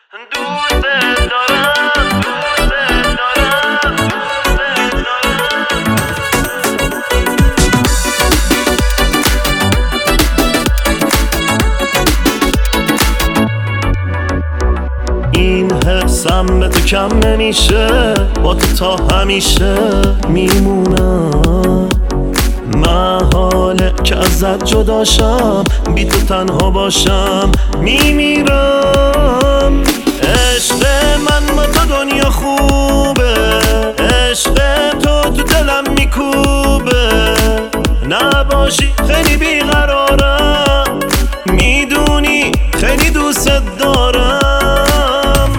این حسم به تو کم نمیشه، با تو تا همیشه میمونم. محاله که ازت جداشم، بی تو تنها باشم میمیرم. عشق من با تو دنیا خوبه، عشق تو دلم میکوبه. نباشی خیلی بیقرارم، میدونی خیلی دوست دارم.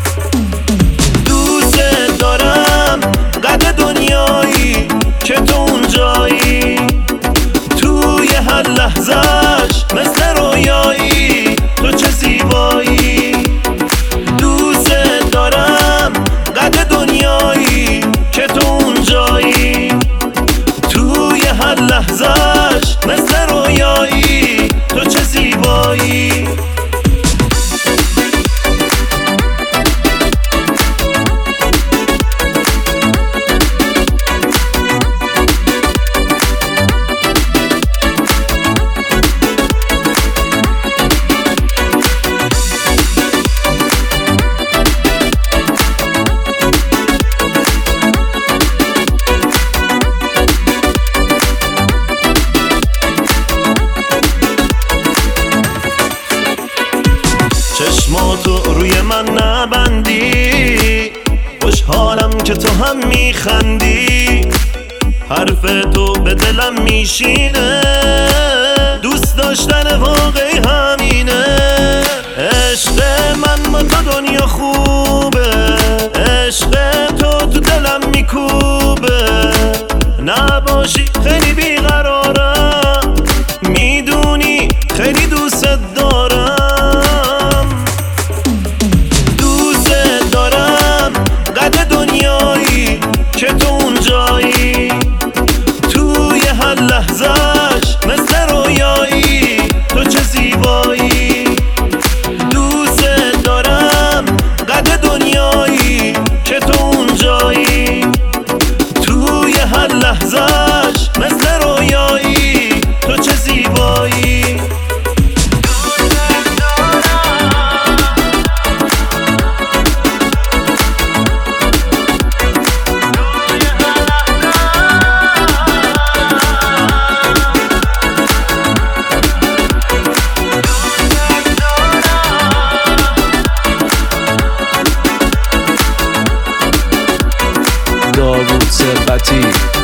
دوست دارم قدر دنیایی که تو اونجایی، توی هر لحظهش مثل رویایی، تو چه زیبایی. دوست دارم قدر دنیایی که تو اونجایی، توی هر لحظهش مثل رویایی، تو چه زیبایی. چشماتو روی من نبندی، خوشحالم که تو هم میخندی. حرف تو به دلم میشینه، دوست داشتن واقعی همینه. عشق من با تو دنیا خوبه، عشق تو دلم میکوبه. نباشی خیلی بیقرارم، میدونی خیلی دوست دارم. که تو اونجایی، توی هر لحظهش مثل رویایی، تو چه زیبایی. دوست دارم قدر دنیایی که تو اونجایی، توی هر لحظهش مثل رویایی، تو چه زیبایی. داوود ثروتی